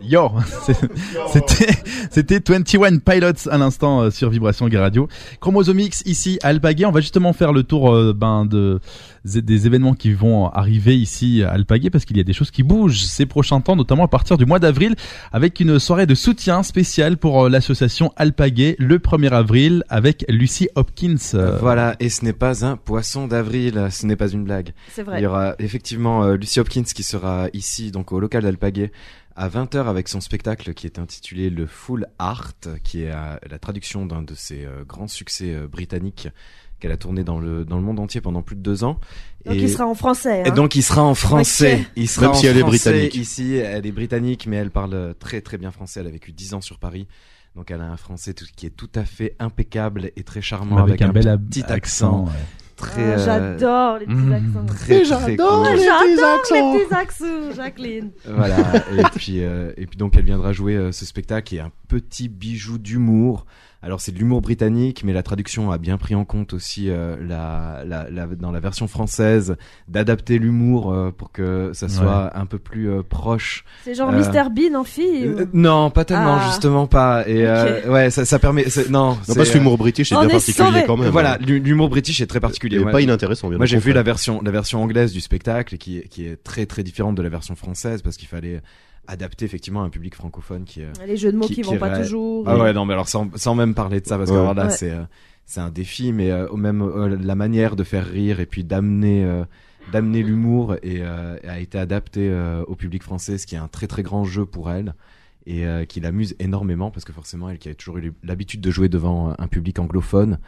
Yo, c'était 21 Pilots à l'instant sur Vibration Gay Radio. Chromosomix ici à Alpaguet. On va justement faire le tour des événements qui vont arriver ici à Alpaguet parce qu'il y a des choses qui bougent ces prochains temps, notamment à partir du mois d'avril avec une soirée de soutien spéciale pour l'association Alpaguet le 1er avril avec Lucy Hopkins. Voilà, et ce n'est pas un poisson d'avril, ce n'est pas une blague. C'est vrai. Il y aura effectivement Lucy Hopkins qui sera ici donc au local d'Alpaguet à 20h avec son spectacle qui est intitulé le Full Art, qui est la traduction d'un de ses grands succès britanniques qu'elle a tourné dans le monde entier pendant plus de 2 ans. Donc il sera en français. Et donc il sera en français. Okay. Il sera même si elle est britannique. Ici, elle est britannique, mais elle parle très très bien français. Elle a vécu 10 ans sur Paris. Donc elle a un français qui est tout à fait impeccable et très charmant avec un bel petit accent. Ouais. Très, j'adore les petits accents. Très j'adore cool. les petits accents, Jacqueline. Voilà. et puis donc elle viendra jouer ce spectacle qui est un petit bijou d'humour. Alors c'est de l'humour britannique, mais la traduction a bien pris en compte aussi dans la version française d'adapter l'humour pour que ça soit un peu plus proche. C'est genre Mr Bean en fille non, pas tellement, justement pas. Et ouais, ça permet. Non, parce que l'humour british est bien particulier quand même. Voilà, l'humour british est très particulier. Pas inintéressant. Bien moi, j'ai vu la version anglaise du spectacle qui est très très différente de la version française parce qu'il fallait adapté effectivement à un public francophone qui les jeux de mots qui vont pas toujours. Ah ouais, non, mais alors sans même parler de ça parce que alors là c'est un défi, mais même la manière de faire rire et puis d'amener l'humour a été adapté au public français, ce qui est un très très grand jeu pour elle et qui l'amuse énormément parce que forcément elle qui a toujours eu l'habitude de jouer devant un public anglophone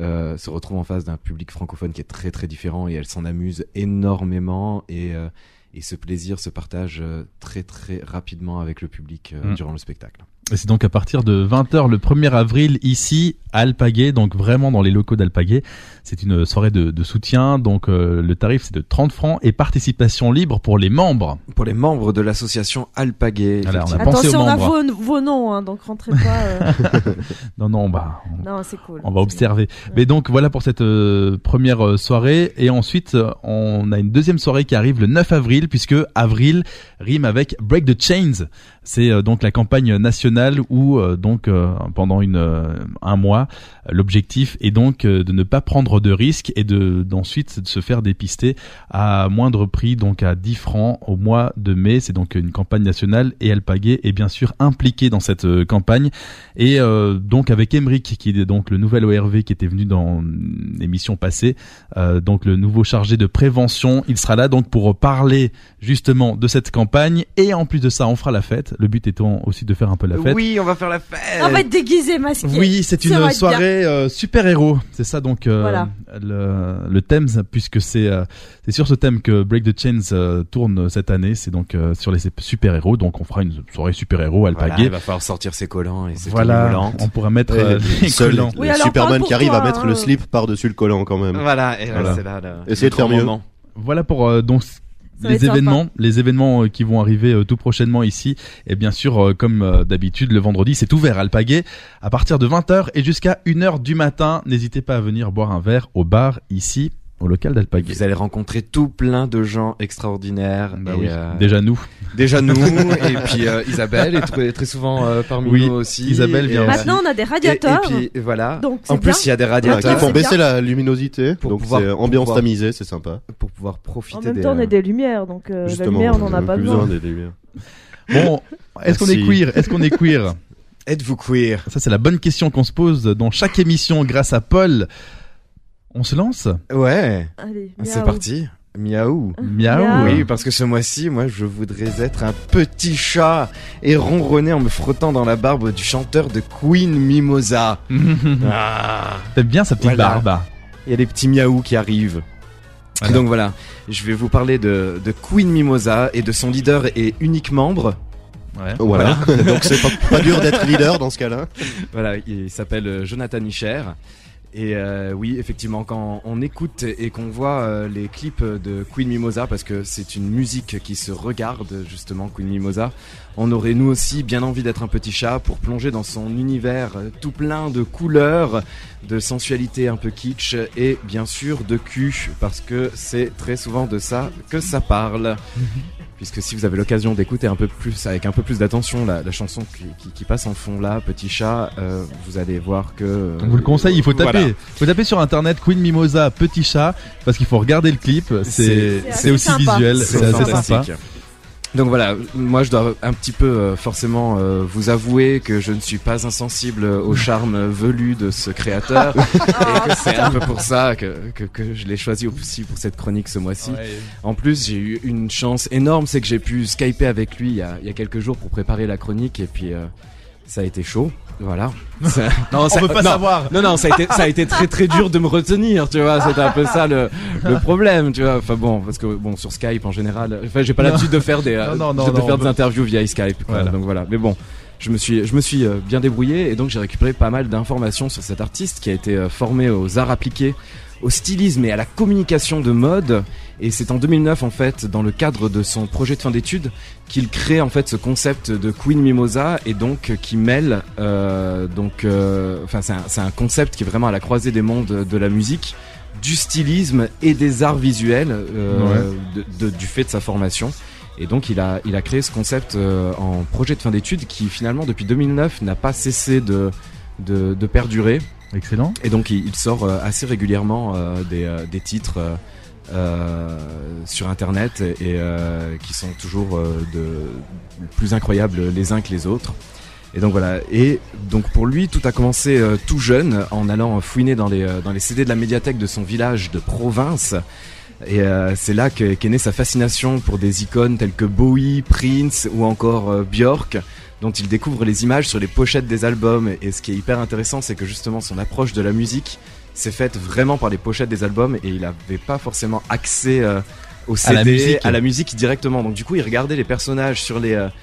se retrouve en face d'un public francophone qui est très très différent et elle s'en amuse énormément et ce plaisir se partage très très rapidement avec le public durant le spectacle. Et c'est donc à partir de 20h le 1er avril ici à Alpaguet, donc vraiment dans les locaux d'Alpaguet. C'est une soirée de soutien, donc le tarif c'est de 30 francs et participation libre pour les membres. Pour les membres de l'association Alpaguet. Alors, attention, on a vos noms, hein, donc rentrez pas. Non, non, c'est cool. On va observer. Ouais. Mais donc voilà pour cette première soirée. Et ensuite, on a une deuxième soirée qui arrive le 9 avril, puisque avril rime avec Break the Chains. C'est donc la campagne nationale où pendant un mois, l'objectif est donc de ne pas prendre de risques et d'ensuite de se faire dépister à moindre prix, donc à 10 francs au mois de mai. C'est donc une campagne nationale et Alpaguet est bien sûr impliqué dans cette campagne. Et donc avec Emeric qui est donc le nouvel ORV qui était venu dans l'émission passée, donc le nouveau chargé de prévention, il sera là donc pour parler justement de cette campagne et en plus de ça on fera la fête. Le but étant aussi de faire un peu la fête. Oui, on va faire la fête. On va être déguisés, masqués. Oui, c'est une soirée super-héros. C'est ça donc voilà. Le thème, puisque c'est sur ce thème que Break the Chains tourne cette année. C'est donc sur les super-héros. Donc on fera une soirée super-héros à Alpaguet. Voilà, il va falloir sortir ses collants et ses volantes. On pourra mettre les collants. Oui, Superman qui arrive à mettre le slip par-dessus le collant quand même. Voilà, et c'est là. Essayez de faire mieux. Voilà pour donc les événements qui vont arriver tout prochainement ici. Et bien sûr, comme d'habitude, le vendredi, c'est ouvert à Alpaguet à partir de 20h et jusqu'à 1h du matin. N'hésitez pas à venir boire un verre au bar ici, au local d'Alpaguet. Vous allez rencontrer tout plein de gens extraordinaires. Déjà nous. Et puis Isabelle est très, très souvent parmi nous aussi. Isabelle vient aussi. Maintenant on a des radiateurs. Et puis voilà. Donc, en plus il y a des radiateurs qui font baisser la luminosité. Donc c'est ambiance tamisée, c'est sympa. Pour pouvoir profiter. En même temps on a des lumières, donc la lumière on en a pas besoin. Des lumières. Bon, est-ce qu'on est queer? Êtes-vous queer? Ça c'est la bonne question qu'on se pose dans chaque émission grâce à Paul. On se lance? Ouais. Allez, c'est parti. Miaou. Oui, parce que ce mois-ci, moi, je voudrais être un petit chat et ronronner en me frottant dans la barbe du chanteur de Queen Mimosa. T'aimes bien sa petite barbe. Il y a des petits miaou qui arrivent. Voilà. Donc voilà, je vais vous parler de Queen Mimosa et de son leader et unique membre. Ouais. Voilà. Donc c'est pas dur d'être leader dans ce cas-là. Voilà, il s'appelle Jonathan Isher. Et oui, effectivement, quand on écoute et qu'on voit les clips de Queen Mimosa, parce que c'est une musique qui se regarde justement, Queen Mimosa, on aurait nous aussi bien envie d'être un petit chat pour plonger dans son univers tout plein de couleurs, de sensualité un peu kitsch et bien sûr de cul, parce que c'est très souvent de ça que ça parle. Puisque si vous avez l'occasion d'écouter un peu plus, avec un peu plus d'attention, la chanson qui passe en fond là, Petit Chat, vous allez voir que... On vous le conseille, il faut taper. Voilà. Il faut taper sur internet Queen Mimosa Petit Chat, parce qu'il faut regarder le clip, c'est aussi sympa. visuel, c'est assez sympa. Donc voilà, moi je dois un petit peu forcément vous avouer que je ne suis pas insensible au charme velu de ce créateur et que c'est un peu pour ça que je l'ai choisi aussi pour cette chronique ce mois-ci. Ouais. En plus, j'ai eu une chance énorme, c'est que j'ai pu skyper avec lui il y a quelques jours pour préparer la chronique et puis ça a été chaud. Voilà. Non, on peut pas savoir. Non, ça a été très très dur de me retenir, tu vois. C'était un peu ça le problème, tu vois. Enfin bon, parce que bon sur Skype en général, enfin j'ai pas l'habitude de faire des des interviews via Skype, quoi. Voilà. Donc voilà. Mais bon, je me suis bien débrouillé et donc j'ai récupéré pas mal d'informations sur cet artiste qui a été formé aux arts appliqués, au stylisme et à la communication de mode. Et c'est en 2009 en fait, dans le cadre de son projet de fin d'études, qu'il crée en fait ce concept de Queen Mimosa et donc qui mêle c'est un concept qui est vraiment à la croisée des mondes de la musique, du stylisme et des arts visuels du fait de sa formation. Et donc il a créé ce concept en projet de fin d'études qui finalement depuis 2009 n'a pas cessé de perdurer. Excellent. Et donc il sort assez régulièrement des titres sur internet et qui sont toujours plus incroyables les uns que les autres. Et donc voilà. Et donc pour lui, tout a commencé tout jeune en allant fouiner dans les CD de la médiathèque de son village de province. Et c'est là qu'est née sa fascination pour des icônes telles que Bowie, Prince ou encore Björk, dont il découvre les images sur les pochettes des albums. Et ce qui est hyper intéressant, c'est que justement son approche de la musique s'est faite vraiment par les pochettes des albums et il n'avait pas forcément accès au CD, à la musique directement. Donc du coup, il regardait les personnages sur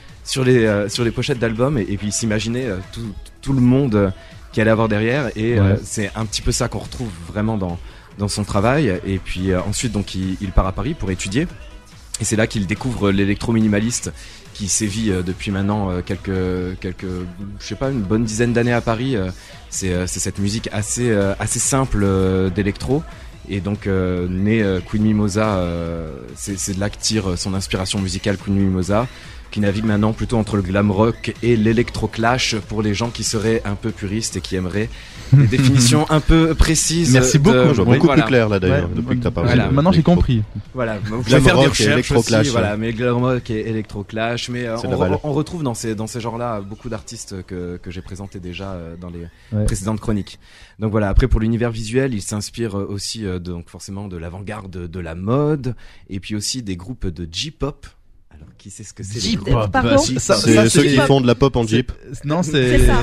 les pochettes d'albums et puis il s'imaginait tout le monde qu'il allait avoir derrière. Et c'est un petit peu ça qu'on retrouve vraiment dans son travail. Et puis ensuite, donc il part à Paris pour étudier. Et c'est là qu'il découvre l'électro-minimaliste qui sévit depuis maintenant quelques je sais pas, une bonne dizaine d'années à Paris. C'est cette musique assez simple d'électro. Et donc né Queen Mimosa, c'est de là que tire son inspiration musicale Queen Mimosa, qui navigue maintenant plutôt entre le glam rock et l'électro-clash pour les gens qui seraient un peu puristes et qui aimeraient des définitions un peu précises. Merci beaucoup. Beaucoup plus clair là d'ailleurs depuis que t'as parlé. Voilà. Maintenant j'ai compris. Voilà, vous pouvez Glam faire des rock et recherches électro-clash, aussi, voilà, mais glam rock et électro-clash, mais C'est la balle. on retrouve dans ces genres-là beaucoup d'artistes que j'ai présentés déjà dans les précédentes chroniques. Donc voilà, après pour l'univers visuel, il s'inspire aussi donc forcément de l'avant-garde de la mode et puis aussi des groupes de J-pop. Alors, qui sait ce que c'est? J-pop. Pardon C'est ceux qui font de la pop en Jeep. Non, C'est ça.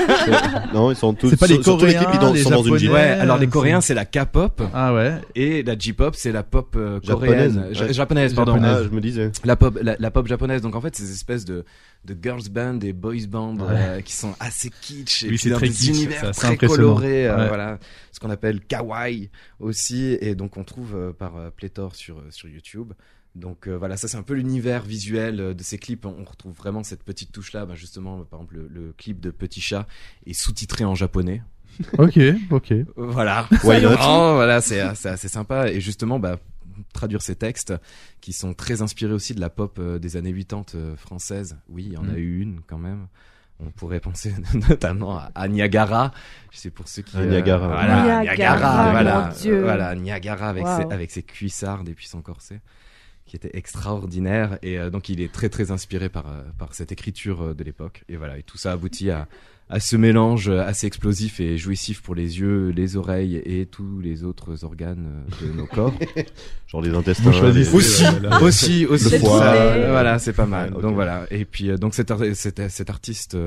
Non, ils sont tous. C'est pas les sur tous les Coréens, clips, ils les sont dans une Japonais. Jeep. Ouais, alors les Coréens c'est la K-pop Ah ouais. et la J-pop c'est la pop coréenne, Japonaise, ouais. japonaise pardon. Japonaise. Ah, je me disais. La pop japonaise. Donc en fait, ces espèces de girls band et boys band qui sont assez kitsch et Oui, puis c'est dans très des kitsch, univers c'est assez très impressionnant. colorés, Ouais. voilà, ce qu'on appelle kawaii aussi. Et donc on trouve par pléthore sur YouTube. Donc voilà, ça c'est un peu l'univers visuel de ces clips. On retrouve vraiment cette petite touche là. Justement, par exemple, le clip de Petit Chat est sous-titré en japonais. Ok. Voilà. Why not? Voilà, c'est assez sympa. Et justement, traduire ces textes qui sont très inspirés aussi de la pop des années 80 française. Oui, il y en a eu une quand même. On pourrait penser notamment à Niagara. Je sais pour ceux qui Niagara. voilà, Niagara, voilà, mon Dieu. voilà, Niagara Wow. avec ses cuissardes et puis son corset qui était extraordinaire et donc il est très très inspiré par cette écriture de l'époque et voilà, et tout ça aboutit à ce mélange assez explosif et jouissif pour les yeux, les oreilles et tous les autres organes de nos corps. Genre les intestins. Vous choisissez. Aussi Le ça, foie. voilà, c'est pas mal. Ouais, ok. Donc voilà, et puis donc cet artiste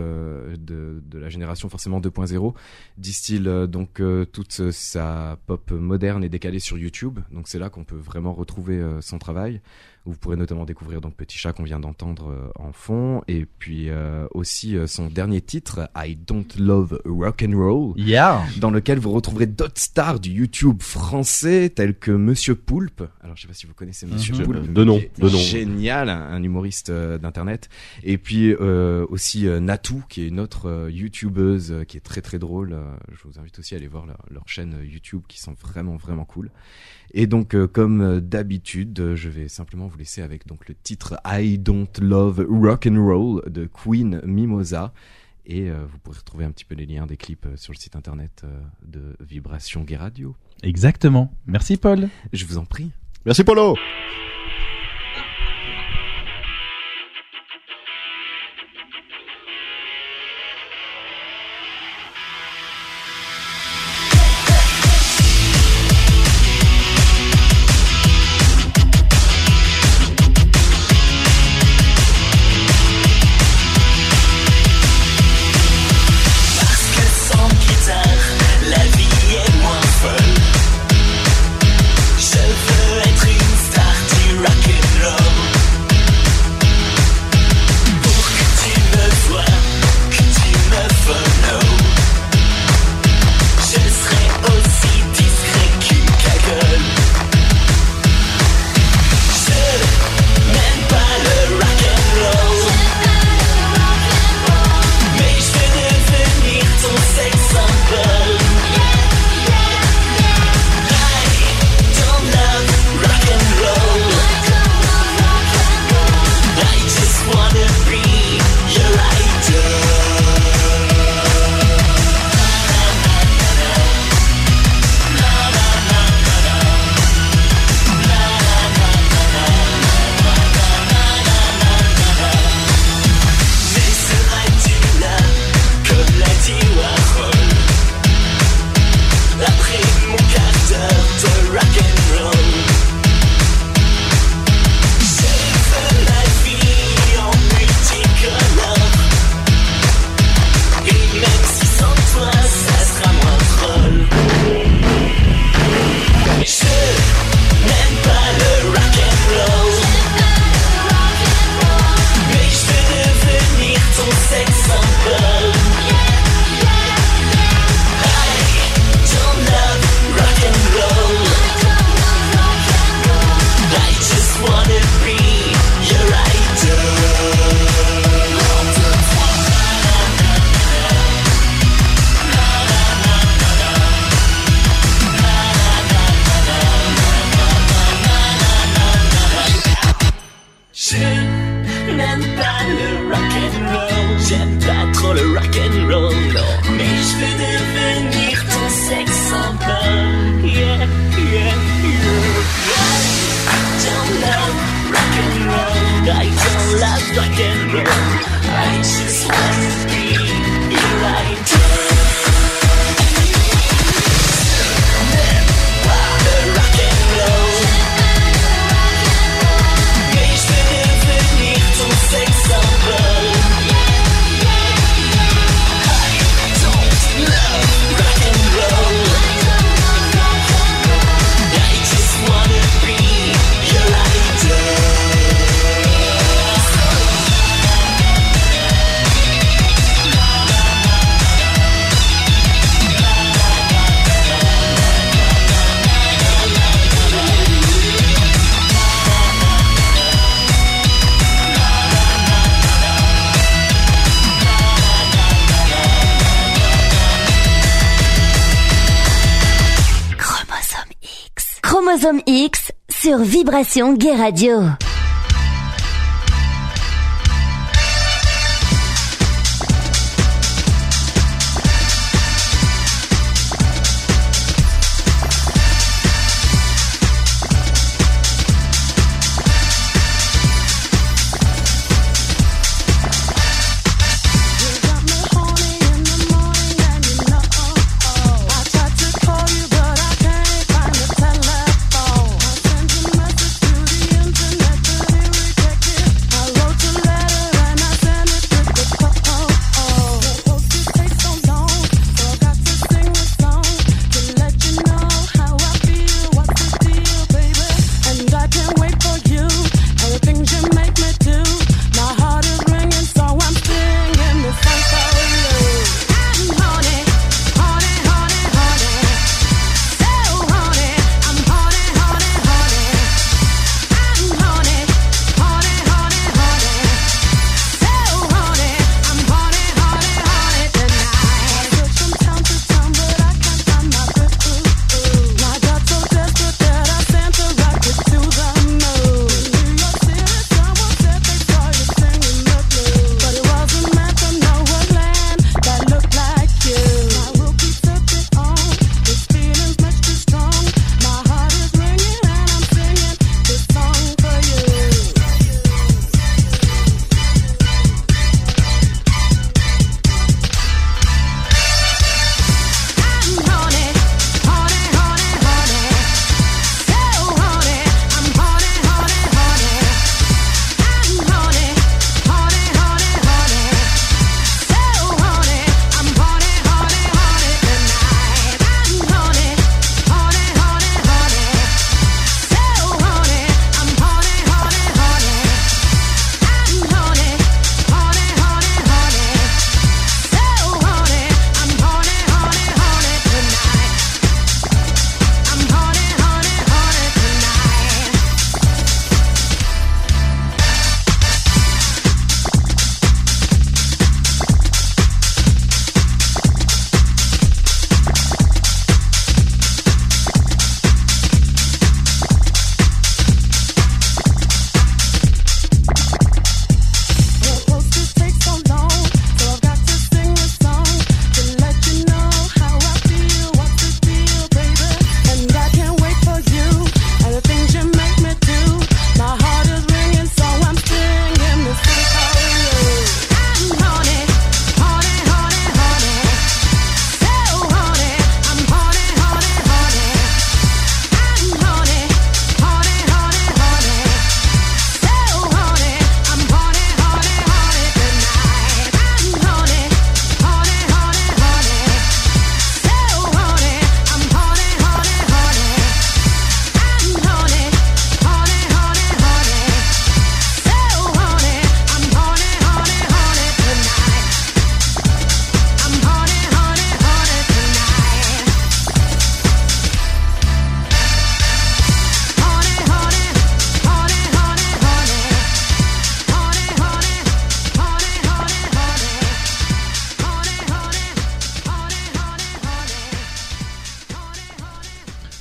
de la génération forcément 2.0 distille donc toute sa pop moderne et décalée sur YouTube. Donc c'est là qu'on peut vraiment retrouver son travail. Vous pourrez notamment découvrir donc Petit Chat qu'on vient d'entendre en fond, et puis aussi son dernier titre, I Don't Love Rock and Roll, dans lequel vous retrouverez d'autres stars du YouTube français tels que Monsieur Poulpe. Alors je sais pas si vous connaissez Monsieur Poulpe, de nom. Génial, un humoriste d'internet, et puis aussi Natou, qui est une autre youtubeuse qui est très très drôle. Je vous invite aussi à aller voir leur chaîne YouTube, qui sont vraiment vraiment cool. Et donc comme d'habitude, je vais simplement vous laisser avec donc le titre I Don't Love Rock and Roll de Queen Mimosa, et vous pourrez retrouver un petit peu les liens des clips sur le site internet de Vibration Gay Radio. Exactement. Merci Paul. Je vous en prie. Merci Polo. Chromosome X sur Vibration Gay Radio. Internet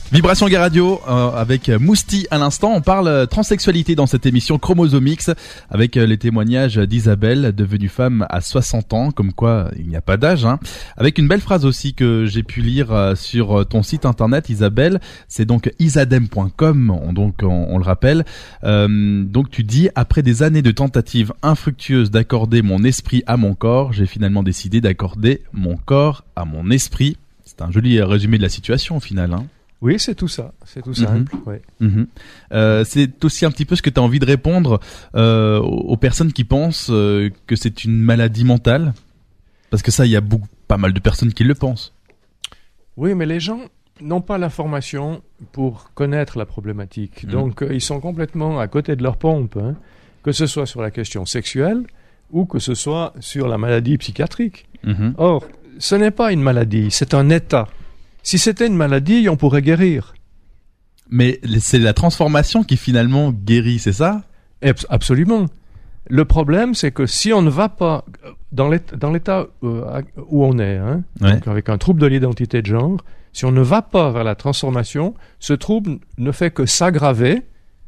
Vibration Gay Radio avec Mousti à l'instant. On parle transsexualité dans cette émission Chromosomix avec les témoignages d'Isabelle, devenue femme à 60 ans, comme quoi il n'y a pas d'âge. Hein. Avec une belle phrase aussi que j'ai pu lire sur ton site internet, Isabelle. C'est donc isadem.com, donc on le rappelle. Donc tu dis, après des années de tentatives infructueuses d'accorder mon esprit à mon corps, j'ai finalement décidé d'accorder mon corps à mon esprit. C'est un joli résumé de la situation au final, hein. Oui, c'est tout ça. C'est tout simple. Ouais. C'est aussi un petit peu ce que tu as envie de répondre aux personnes qui pensent que c'est une maladie mentale. Parce que ça, il y a pas mal de personnes qui le pensent. Oui, mais les gens n'ont pas l'information pour connaître la problématique. Donc, ils sont complètement à côté de leur pompe, hein, que ce soit sur la question sexuelle ou que ce soit sur la maladie psychiatrique. Or, ce n'est pas une maladie, c'est un état. Si c'était une maladie, on pourrait guérir. Mais c'est la transformation qui finalement guérit, c'est ça ? Absolument. Le problème, c'est que si on ne va pas dans l'état où on est, hein, donc avec un trouble de l'identité de genre, si on ne va pas vers la transformation, ce trouble ne fait que s'aggraver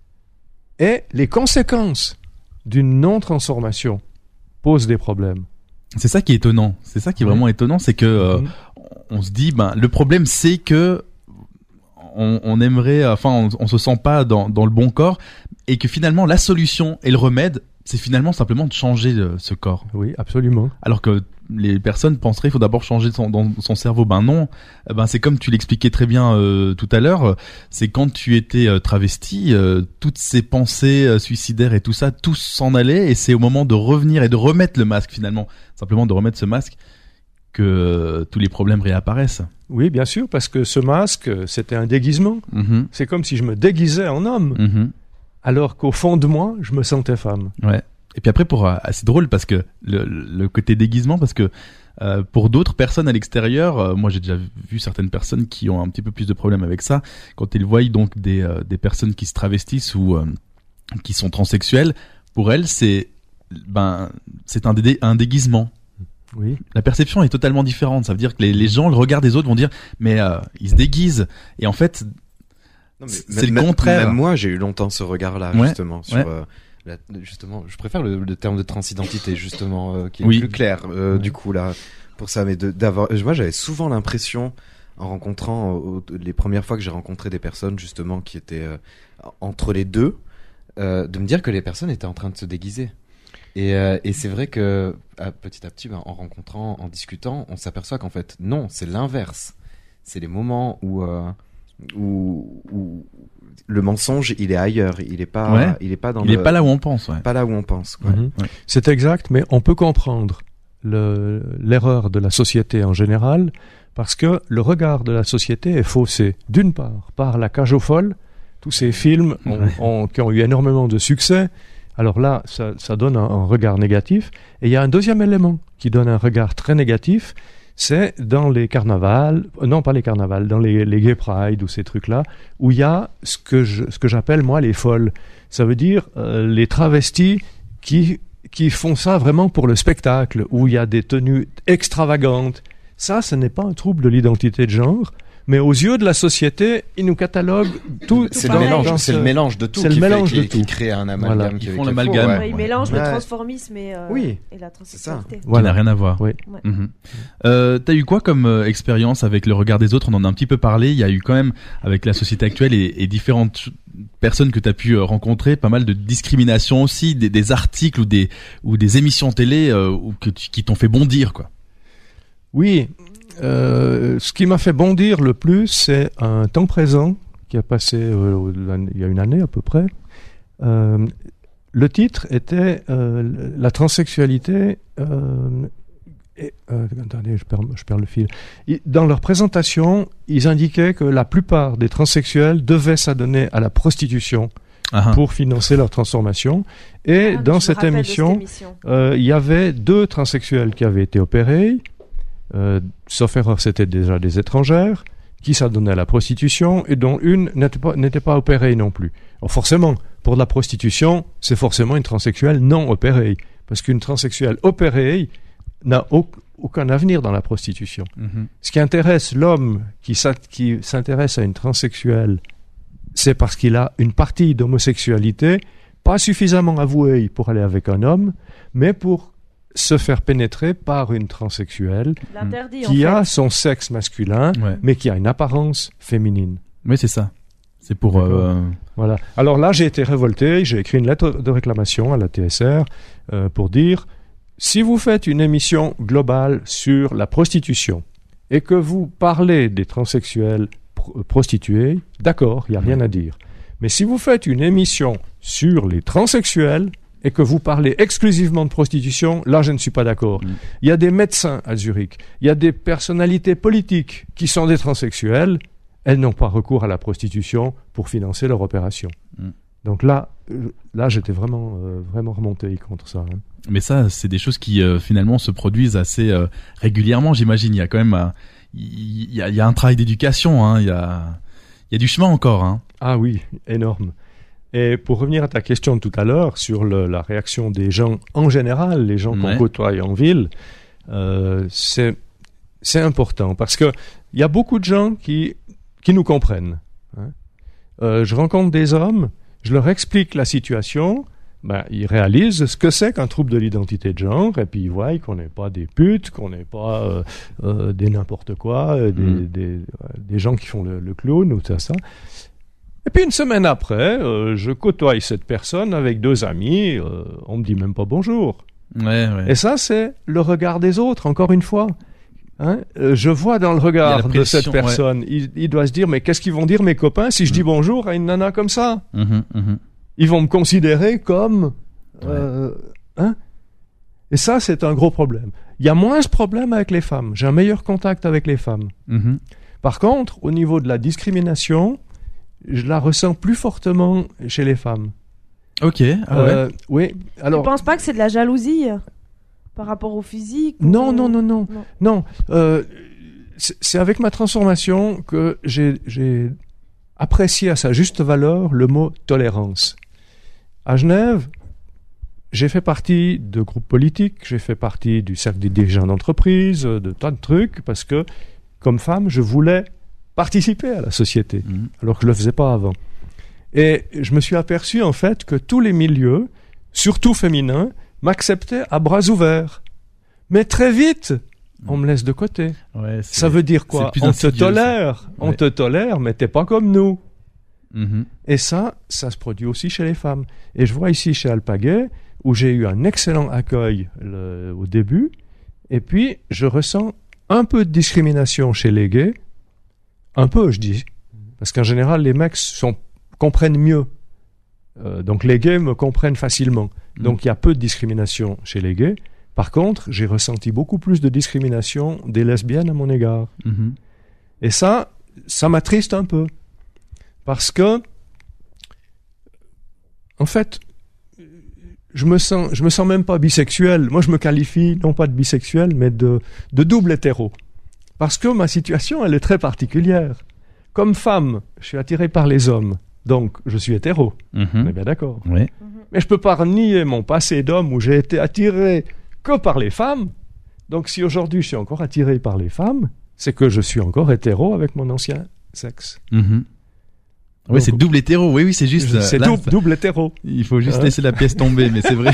et les conséquences d'une non-transformation posent des problèmes. C'est ça qui est étonnant. C'est ça qui est vraiment étonnant, c'est que on se dit, le problème c'est que on aimerait, on se sent pas dans le bon corps, et que finalement la solution et le remède, c'est finalement simplement de changer ce corps. Oui, absolument. Alors que les personnes penseraient, il faut d'abord changer son cerveau. Non. C'est comme tu l'expliquais très bien tout à l'heure. C'est quand tu étais travesti, toutes ces pensées suicidaires et tout ça, tout s'en allait, et c'est au moment de revenir et de remettre le masque finalement, simplement de remettre ce masque, que tous les problèmes réapparaissent. Oui, bien sûr, parce que ce masque, c'était un déguisement. C'est comme si je me déguisais en homme, alors qu'au fond de moi, je me sentais femme. Ouais. Et puis après, c'est drôle parce que le côté déguisement, parce que pour d'autres personnes à l'extérieur, moi j'ai déjà vu certaines personnes qui ont un petit peu plus de problèmes avec ça, quand ils voient donc des personnes qui se travestissent ou qui sont transsexuelles, pour elles c'est un déguisement. Oui. La perception est totalement différente. Ça veut dire que les gens, le regard des autres vont dire, mais ils se déguisent. Et en fait, c'est le contraire. Même moi, j'ai eu longtemps ce regard-là, justement, sur justement, je préfère le terme de transidentité, justement, qui est plus clair, du coup, là, pour ça. Mais moi, j'avais souvent l'impression, en rencontrant, les premières fois que j'ai rencontré des personnes, justement, qui étaient entre les deux, de me dire que les personnes étaient en train de se déguiser. Et c'est vrai que petit à petit, en rencontrant, en discutant, on s'aperçoit qu'en fait, non, c'est l'inverse. C'est les moments où le mensonge, il est ailleurs. Il est pas là où on pense. Pas là où on pense. Quoi. C'est exact, mais on peut comprendre l'erreur de la société en général, parce que le regard de la société est faussé. D'une part, par la cage aux folles, tous ces films qui ont eu énormément de succès. Alors là, ça donne un regard négatif. Et il y a un deuxième élément qui donne un regard très négatif, c'est dans les carnavals, non pas les carnavals, dans les gay pride ou ces trucs-là, où il y a ce que j'appelle moi les folles. Ça veut dire les travestis qui font ça vraiment pour le spectacle, où il y a des tenues extravagantes. Ça, ce n'est pas un trouble de l'identité de genre, mais aux yeux de la société, ils nous cataloguent tout. C'est le mélange de tout. C'est le mélange de tout qui crée un amalgame. Voilà. Ils font l'amalgame. Ils mélangent le transformisme et la transsexualité. Qui n'a rien à voir. Oui. T'as eu quoi comme expérience avec le regard des autres? On en a un petit peu parlé. Il y a eu quand même, avec la société actuelle et différentes personnes que t'as pu rencontrer, pas mal de discrimination aussi, des articles ou des émissions télé qui t'ont fait bondir, quoi. Oui. Ce qui m'a fait bondir le plus, c'est un temps présent qui a passé il y a une année à peu près. Le titre était la transsexualité. Attendez, je perds le fil. Dans leur présentation, ils indiquaient que la plupart des transsexuels devaient s'adonner à la prostitution pour financer leur transformation. Et dans cette émission, il y avait 2 transsexuels qui avaient été opérés. Sauf erreur, c'était déjà des étrangères qui s'adonnaient à la prostitution et dont une n'était pas opérée non plus. Alors forcément, pour de la prostitution, c'est forcément une transsexuelle non opérée, parce qu'une transsexuelle opérée n'a aucun avenir dans la prostitution. Ce qui intéresse l'homme qui s'intéresse à une transsexuelle, c'est parce qu'il a une partie d'homosexualité pas suffisamment avouée pour aller avec un homme, mais pour se faire pénétrer par une transsexuelle qui a son sexe masculin, mais qui a une apparence féminine. Oui, c'est ça. C'est pour... Voilà. Alors là, j'ai été révolté, j'ai écrit une lettre de réclamation à la TSR pour dire, si vous faites une émission globale sur la prostitution et que vous parlez des transsexuels prostituées, d'accord, il n'y a rien à dire. Mais si vous faites une émission sur les transsexuels et que vous parlez exclusivement de prostitution, là je ne suis pas d'accord. Il y a des médecins à Zurich, il y a des personnalités politiques qui sont des transsexuels, elles n'ont pas recours à la prostitution pour financer leur opération. Donc là j'étais vraiment remonté contre ça. Mais ça, c'est des choses qui finalement se produisent assez régulièrement, j'imagine. Il y a quand même il y a un travail d'éducation, il y a du chemin encore. Ah oui, énorme. Et pour revenir à ta question de tout à l'heure sur la réaction des gens en général, les gens qu'on côtoie en ville, c'est important parce que il y a beaucoup de gens qui nous comprennent. Je rencontre des hommes, je leur explique la situation, ils réalisent ce que c'est qu'un trouble de l'identité de genre, et puis ils voient qu'on n'est pas des putes, qu'on n'est pas des n'importe quoi, des gens qui font le clown ou ça. Et puis une semaine après, je côtoie cette personne avec 2 amis, on me dit même pas bonjour. Et ça, c'est le regard des autres, encore une fois. Je vois dans le regard de cette personne, il doit se dire, mais qu'est-ce qu'ils vont dire mes copains si je dis bonjour à une nana comme ça? Ils vont me considérer comme... Et ça, c'est un gros problème. Il y a moins ce problème avec les femmes. J'ai un meilleur contact avec les femmes. Par contre, au niveau de la discrimination, je la ressens plus fortement chez les femmes. Ok. Oui. Alors, tu penses pas que c'est de la jalousie par rapport au physique? Non. C'est avec ma transformation que j'ai apprécié à sa juste valeur le mot tolérance. À Genève, j'ai fait partie de groupes politiques, j'ai fait partie du cercle des dirigeants d'entreprise, de tas de trucs, parce que, comme femme, je voulais participer à la société, alors que je le faisais pas avant. Et je me suis aperçu, en fait, que tous les milieux, surtout féminins, m'acceptaient à bras ouverts. Mais très vite, on me laisse de côté. Ça veut dire quoi? On te tolère, mais t'es pas comme nous. Et ça se produit aussi chez les femmes. Et je vois ici chez Alpaguet, où j'ai eu un excellent accueil au début, et puis je ressens un peu de discrimination chez les gays, un peu je dis, parce qu'en général les mecs comprennent mieux, donc les gays me comprennent facilement, donc il y a peu de discrimination chez les gays. Par contre, j'ai ressenti beaucoup plus de discrimination des lesbiennes à mon égard. Et ça m'attriste un peu. Parce que, en fait, je me sens même pas bisexuel. Moi, je me qualifie non pas de bisexuel, mais de double hétéro. Parce que ma situation, elle est très particulière. Comme femme, je suis attiré par les hommes. Donc, je suis hétéro. On est bien d'accord. Mais je peux pas nier mon passé d'homme où j'ai été attiré que par les femmes. Donc, si aujourd'hui je suis encore attiré par les femmes, c'est que je suis encore hétéro avec mon ancien sexe. Oui, c'est double hétéro. Oui, c'est juste. C'est double hétéro. Il faut juste laisser la pièce tomber, mais c'est vrai.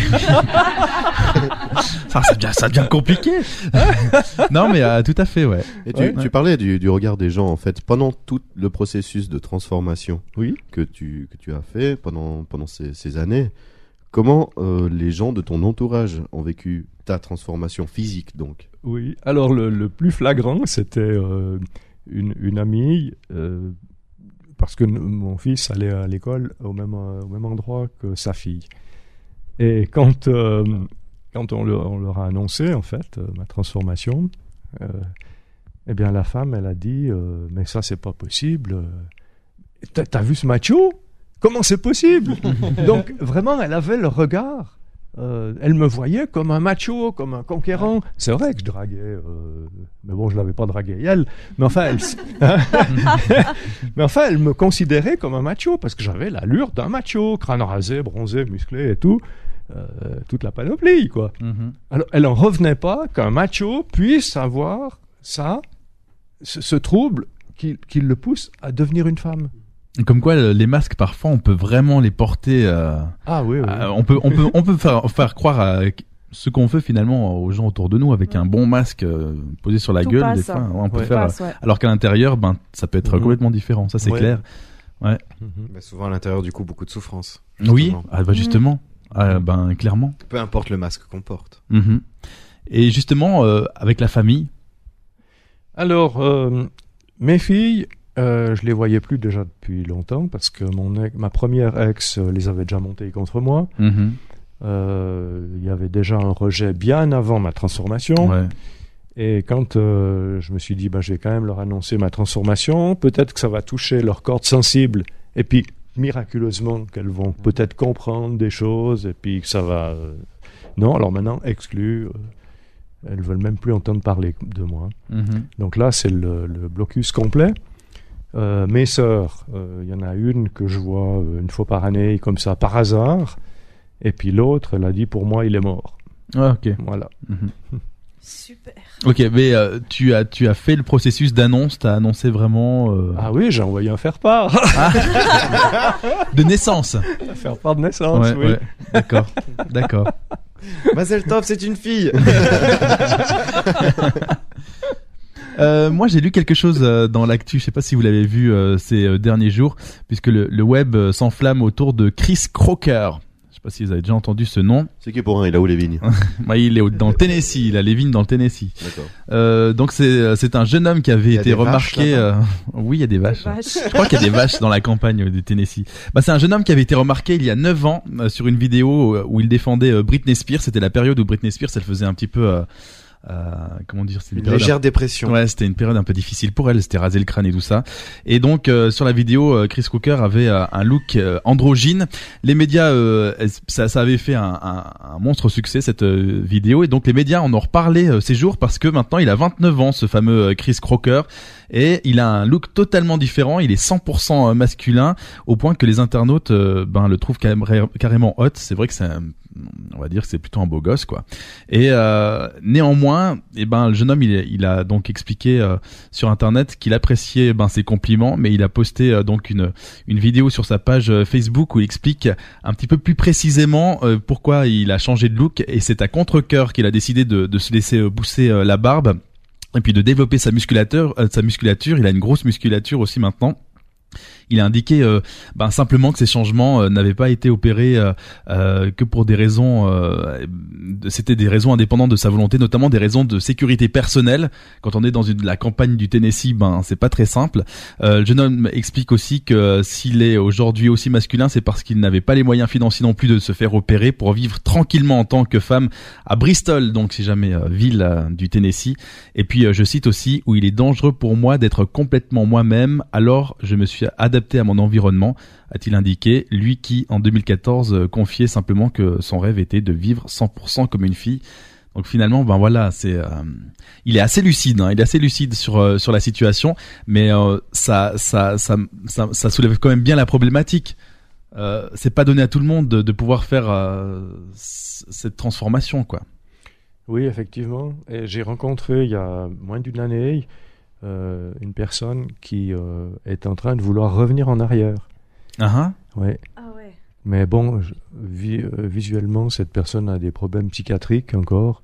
ça devient compliqué. Non, mais tout à fait, ouais. Et tu parlais du regard des gens, en fait, pendant tout le processus de transformation que tu as fait pendant ces années. Comment les gens de ton entourage ont vécu ta transformation physique, donc? Oui. Alors le plus flagrant, c'était une amie. Parce que mon fils allait à l'école au même endroit que sa fille. Et quand on leur a annoncé, en fait, ma transformation, eh bien, la femme, elle a dit « Mais ça, c'est pas possible. T'as vu ce macho? Comment c'est possible ?» Donc, vraiment, elle avait le regard. Elle me voyait comme un macho, comme un conquérant. C'est vrai que je draguais, mais bon, je l'avais pas dragué elle. Mais enfin, elle me considérait comme un macho parce que j'avais l'allure d'un macho, crâne rasé, bronzé, musclé et tout. toute la panoplie, quoi. Alors, elle en revenait pas qu'un macho puisse avoir ce trouble qui le pousse à devenir une femme. Comme quoi, les masques, parfois, on peut vraiment les porter. Oui. On peut faire croire à ce qu'on veut finalement aux gens autour de nous avec un bon masque posé sur la Tout gueule. passe, Des fois, on peut faire. passe, alors qu'à l'intérieur, ça peut être complètement différent. Ça, c'est clair. Ouais. Souvent à l'intérieur, du coup, beaucoup de souffrance. Justement. Oui. Justement. Clairement. Peu importe le masque qu'on porte. Et justement, avec la famille. Alors, mes filles. Je les voyais plus déjà depuis longtemps parce que ma première ex les avait déjà montées contre moi. Il y avait déjà un rejet bien avant ma transformation. Ouais. Et quand je me suis dit, je vais quand même leur annoncer ma transformation, peut-être que ça va toucher leurs cordes sensibles. Et puis, miraculeusement, qu'elles vont peut-être comprendre des choses et puis que ça va... Non, alors maintenant, exclu. Elles veulent même plus entendre parler de moi. Donc là, c'est le blocus complet. Mes sœurs, il y en a une que je vois une fois par année comme ça par hasard, et puis l'autre, elle a dit pour moi il est mort. Ah, ok. Voilà. Super. Ok, mais tu as fait le processus d'annonce, t'as annoncé vraiment. Ah oui, j'ai envoyé un faire-part. De naissance. Un faire-part de naissance, oui. Ouais. D'accord. Mazel Tov, c'est une fille. Moi, j'ai lu quelque chose dans l'actu. Je sais pas si vous l'avez vu ces derniers jours, puisque le web s'enflamme autour de Chris Crocker. Je sais pas si vous avez déjà entendu ce nom. C'est qui pour un? Il a où les vignes? Il est dans le Tennessee. Il a les vignes dans le Tennessee. D'accord. Donc c'est un jeune homme qui avait été remarqué. Oui, il y a des vaches. Je crois qu'il y a des vaches dans la campagne du Tennessee. C'est un jeune homme qui avait été remarqué il y a 9 ans sur une vidéo où il défendait Britney Spears. C'était la période où Britney Spears, elle faisait un petit peu comment dire, une légère dépression. Ouais, c'était une période un peu difficile pour elle, c'était raser le crâne et tout ça. Et donc sur la vidéo, Chris Crocker avait un look androgyne. Les médias, ça avait fait un monstre succès cette vidéo, et donc les médias en ont reparlé ces jours parce que maintenant il a 29 ans, ce fameux Chris Crocker, et il a un look totalement différent. Il est 100% masculin, au point que les internautes le trouvent carrément hot. C'est vrai que on va dire que c'est plutôt un beau gosse, quoi. Et néanmoins, le jeune homme, il a donc expliqué sur internet qu'il appréciait ses compliments, mais il a posté donc une vidéo sur sa page Facebook où il explique un petit peu plus précisément pourquoi il a changé de look, et c'est à contre-cœur qu'il a décidé de se laisser pousser la barbe et puis de développer sa musculature. Il a une grosse musculature aussi maintenant. Il a indiqué simplement que ces changements n'avaient pas été opérés que pour des raisons, c'était des raisons indépendantes de sa volonté, notamment des raisons de sécurité personnelle. Quand on est dans la campagne du Tennessee, c'est pas très simple. Le jeune homme explique aussi que s'il est aujourd'hui aussi masculin, c'est parce qu'il n'avait pas les moyens financiers non plus de se faire opérer pour vivre tranquillement en tant que femme à Bristol, donc si jamais ville du Tennessee. Et puis je cite aussi, où il est dangereux pour moi d'être complètement moi-même, alors je me suis adapté à mon environnement, a-t-il indiqué, lui qui en 2014 confiait simplement que son rêve était de vivre 100% comme une fille. Donc finalement, il est assez lucide, il est assez lucide sur la situation, mais ça soulève quand même bien la problématique. C'est pas donné à tout le monde de pouvoir faire cette transformation, quoi. Oui, effectivement. Et j'ai rencontré il y a moins d'une année une personne qui est en train de vouloir revenir en arrière. Ouais. Ah ouais. Mais bon, visuellement, cette personne a des problèmes psychiatriques encore.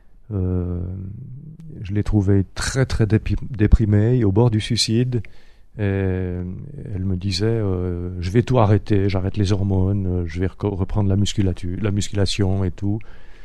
Je l'ai trouvée très très déprimée, au bord du suicide. Et elle me disait je vais tout arrêter, j'arrête les hormones, je vais reprendre la musculation et tout.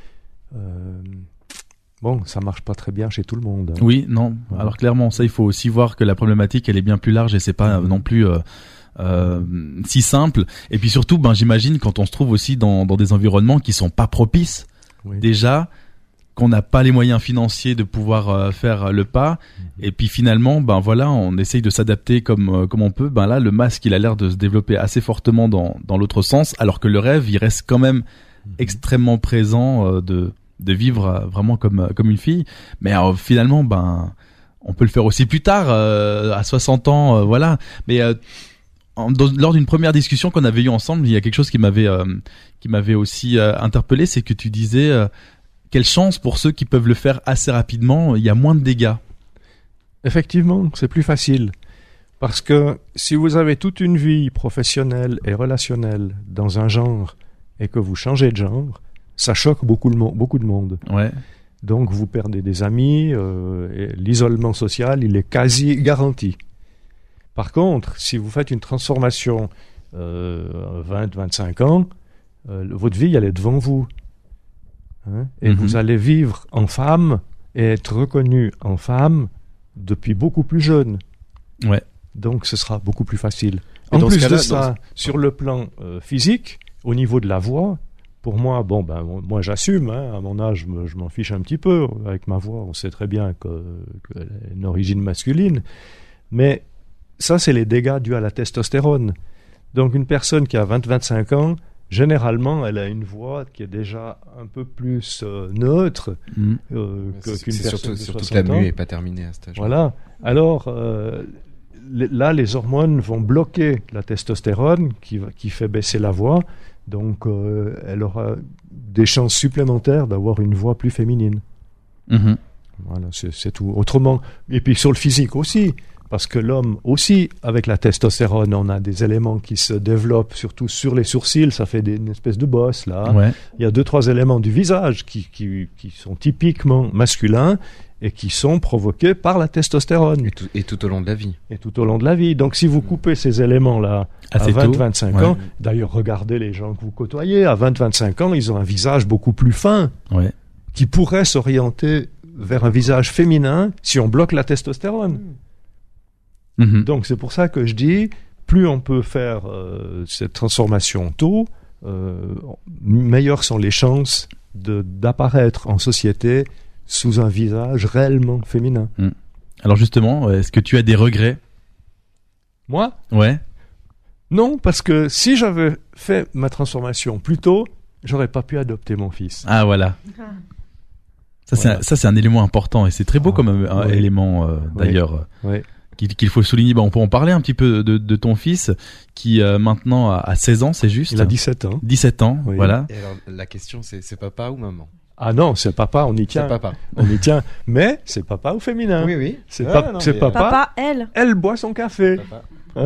Bon, ça marche pas très bien chez tout le monde. Oui, non. Ouais. Alors clairement, ça, il faut aussi voir que la problématique, elle est bien plus large et c'est pas non plus si simple. Et puis surtout, j'imagine quand on se trouve aussi dans des environnements qui sont pas propices, déjà, qu'on n'a pas les moyens financiers de pouvoir faire le pas. Et puis finalement, on essaye de s'adapter comme on peut. Là, le masque, il a l'air de se développer assez fortement dans l'autre sens, alors que le rêve, il reste quand même extrêmement présent de vivre vraiment comme une fille. Mais finalement, on peut le faire aussi plus tard, à 60 ans, voilà. Mais lors d'une première discussion qu'on avait eue ensemble, il y a quelque chose qui m'avait aussi interpellé, c'est que tu disais quelle chance pour ceux qui peuvent le faire assez rapidement, il y a moins de dégâts. Effectivement, c'est plus facile. Parce que si vous avez toute une vie professionnelle et relationnelle dans un genre et que vous changez de genre, ça choque beaucoup de monde. Ouais. Donc vous perdez des amis, et l'isolement social, il est quasi garanti. Par contre, si vous faites une transformation 20-25 ans, votre vie, elle est devant vous. Hein, et vous allez vivre en femme et être reconnu en femme depuis beaucoup plus jeune. Ouais. Donc ce sera beaucoup plus facile. En plus de ça, sur le plan physique, au niveau de la voix, pour moi, moi j'assume, hein, à mon âge, je m'en fiche un petit peu. Avec ma voix, on sait très bien qu'elle a une origine masculine. Mais ça, c'est les dégâts dus à la testostérone. Donc une personne qui a 20-25 ans, généralement, elle a une voix qui est déjà un peu plus neutre qu'une personne de 60 ans. Surtout que la mue n'est pas terminée à cet âge. Voilà. Alors, là, les hormones vont bloquer la testostérone qui fait baisser la voix. Donc, elle aura des chances supplémentaires d'avoir une voix plus féminine. Voilà, c'est tout. Autrement, et puis sur le physique aussi. Parce que l'homme aussi, avec la testostérone, on a des éléments qui se développent, surtout sur les sourcils, ça fait une espèce de bosse là. Ouais. Il y a 2-3 éléments du visage qui sont typiquement masculins et qui sont provoqués par la testostérone. Et tout au long de la vie. Et tout au long de la vie. Donc si vous coupez ces éléments-là à 20-25 ans, d'ailleurs regardez les gens que vous côtoyez, à 20-25 ans, ils ont un visage beaucoup plus fin, qui pourrait s'orienter vers un visage féminin si on bloque la testostérone. Donc c'est pour ça que je dis, plus on peut faire cette transformation tôt, meilleures sont les chances d'apparaître en société sous un visage réellement féminin. Alors justement, est-ce que tu as des regrets? Moi? Ouais. Non, parce que si j'avais fait ma transformation plus tôt, j'aurais pas pu adopter mon fils. Ah voilà. Ça c'est un élément important et c'est très beau comme élément d'ailleurs. Qu'il faut souligner. On peut en parler un petit peu de ton fils qui maintenant a 16 ans, c'est juste? Il a 17 ans. 17 ans, voilà. Et alors la question c'est papa ou maman? Ah non, c'est papa, on y tient. C'est papa. On y tient. Mais c'est papa au féminin. Oui. C'est papa. Papa, elle. Elle boit son café. Papa.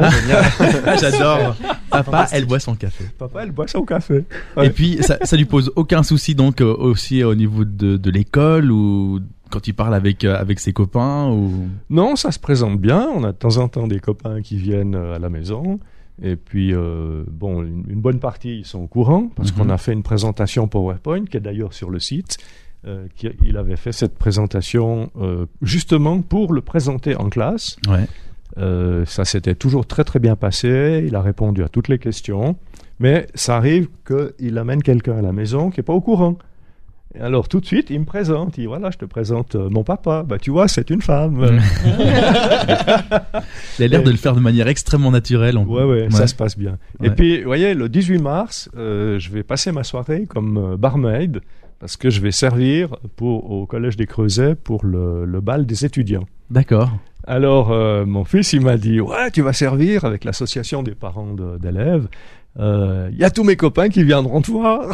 J'adore. Papa, elle boit son café. Papa, elle boit son café. Et puis, ça lui pose aucun souci, donc, aussi au niveau de l'école ou quand il parle avec ses copains ou... Non, ça se présente bien. On a de temps en temps des copains qui viennent à la maison. Et puis, une bonne partie, ils sont au courant parce qu'on a fait une présentation PowerPoint qui est d'ailleurs sur le site. Il avait fait cette présentation justement pour le présenter en classe. Ça s'était toujours très très bien passé. Il a répondu à toutes les questions. Mais ça arrive qu'il amène quelqu'un à la maison qui n'est pas au courant. Et alors tout de suite, il me présente. Il dit, voilà, je te présente mon papa. Tu vois, c'est une femme. Il a l'air de le faire de manière extrêmement naturelle. Ouais, ça se passe bien. Et puis, vous voyez, le 18 mars, je vais passer ma soirée comme barmaid parce que je vais servir au Collège des Creusets pour le bal des étudiants. D'accord. Alors, mon fils, il m'a dit, ouais, tu vas servir avec l'association des parents d'élèves. Y a tous mes copains qui viendront te voir.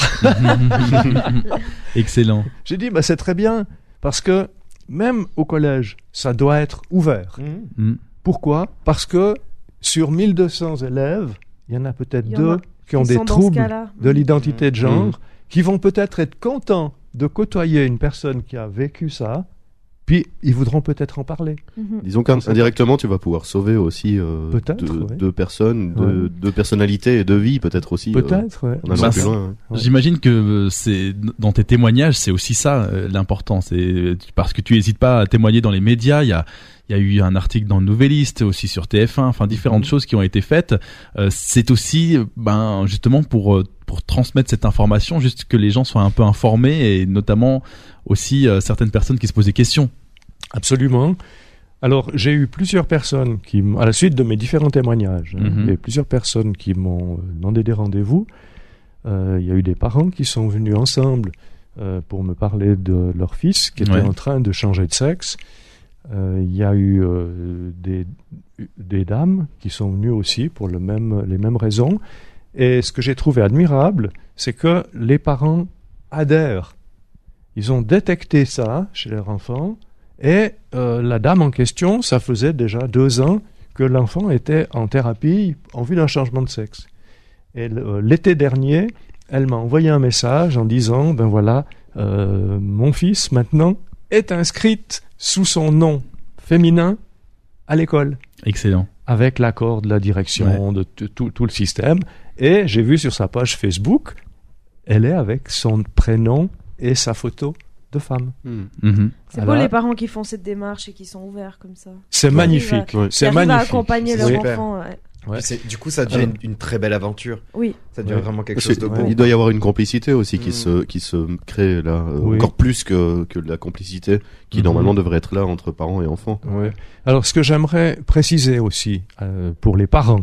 Excellent. J'ai dit, c'est très bien, parce que même au collège, ça doit être ouvert. Pourquoi? Parce que sur 1200 élèves, il y en a peut-être 2 qui ont des troubles de l'identité de genre, qui vont peut-être être contents de côtoyer une personne qui a vécu ça, puis ils voudront peut-être en parler. Disons qu'indirectement, tu vas pouvoir sauver aussi deux personnes, deux personnalités et deux vies peut-être aussi. Peut-être, on a plus loin. J'imagine que c'est dans tes témoignages, c'est aussi ça l'important. C'est parce que tu n'hésites pas à témoigner dans les médias. Il y a eu un article dans le Nouvelliste, aussi sur TF1, enfin différentes choses qui ont été faites. C'est aussi, justement pour transmettre cette information, juste que les gens soient un peu informés et notamment aussi certaines personnes qui se posent des questions. Absolument. Alors, j'ai eu plusieurs personnes à la suite de mes différents témoignages, il y a eu plusieurs personnes qui m'ont demandé des rendez-vous. Il y a eu des parents qui sont venus ensemble pour me parler de leur fils qui était en train de changer de sexe. il y a eu des dames qui sont venues aussi pour les mêmes raisons. Et ce que j'ai trouvé admirable, c'est que les parents adhèrent. Ils ont détecté ça chez leur enfant. Et la dame en question, ça faisait déjà 2 ans que l'enfant était en thérapie en vue d'un changement de sexe. Et l'été dernier, elle m'a envoyé un message en disant, ben voilà, mon fils maintenant est inscrite sous son nom féminin à l'école. Excellent. Avec l'accord de la direction, de tout le système. Et j'ai vu sur sa page Facebook, elle est avec son prénom et sa photo de femme. C'est beau les parents qui font cette démarche et qui sont ouverts comme ça. C'est magnifique. C'est magnifique. À accompagner leur enfant. Ouais. Du coup, ça devient une très belle aventure. Oui. Ça devient vraiment quelque chose de beau. Il doit y avoir une complicité aussi qui se crée là, encore plus que la complicité qui normalement devrait être là entre parents et enfants. Oui. Alors, ce que j'aimerais préciser aussi pour les parents,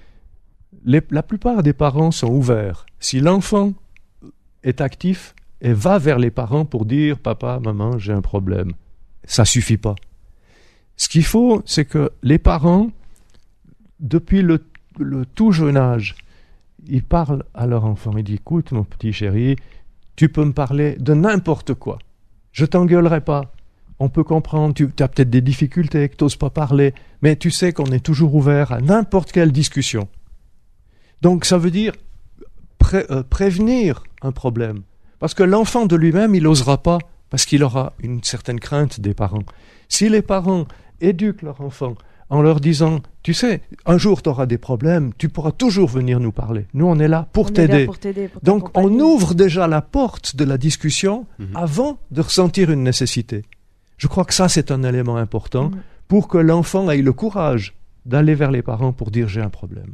la plupart des parents sont ouverts. Si l'enfant est actif et va vers les parents pour dire « Papa, maman, j'ai un problème », ça suffit pas. Ce qu'il faut, c'est que les parents, depuis le tout jeune âge, ils parlent à leur enfant. Ils disent « Écoute, mon petit chéri, tu peux me parler de n'importe quoi. Je t'engueulerai pas. On peut comprendre, tu as peut-être des difficultés, que tu n'oses pas parler, mais tu sais qu'on est toujours ouvert à n'importe quelle discussion. » Donc ça veut dire prévenir un problème. Parce que l'enfant de lui-même, il n'osera pas, parce qu'il aura une certaine crainte des parents. Si les parents éduquent leur enfant en leur disant, tu sais, un jour tu auras des problèmes, tu pourras toujours venir nous parler. Nous, on est là pour t'aider. Donc, on ouvre déjà la porte de la discussion avant de ressentir une nécessité. Je crois que ça, c'est un élément important pour que l'enfant ait le courage d'aller vers les parents pour dire, j'ai un problème.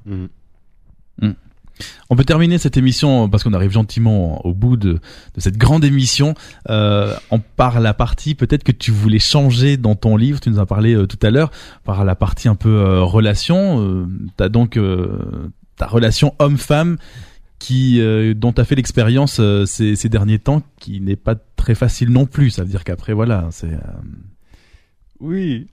On peut terminer cette émission parce qu'on arrive gentiment au bout de cette grande émission par la partie peut-être que tu voulais changer dans ton livre. Tu nous en parlais tout à l'heure par la partie un peu relation. T'as donc ta relation homme-femme dont t'as fait l'expérience ces derniers temps, qui n'est pas très facile non plus. Ça veut dire qu'après voilà, c'est oui.